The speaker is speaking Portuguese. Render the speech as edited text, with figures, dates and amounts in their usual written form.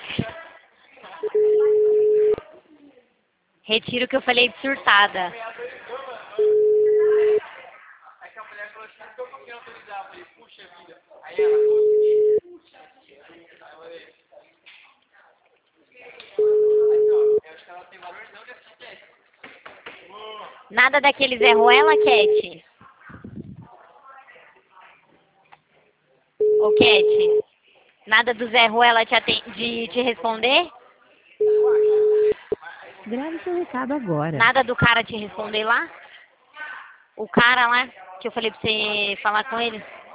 Retiro o que eu falei de surtada. Aí que a mulher falou assim, então por que autorizar? Eu falei, puxa vida. Aí ela falou assim, puxa vida. Aí eu falei, assim, ó, eu acho que ela tem valor não de assistência. Nada daqueles Zé Ruela, Cat? Ô, Cat, nada do Zé Ruela de te responder? Grave seu recado agora. Nada do cara te responder lá? O cara lá, que eu falei pra você falar com ele?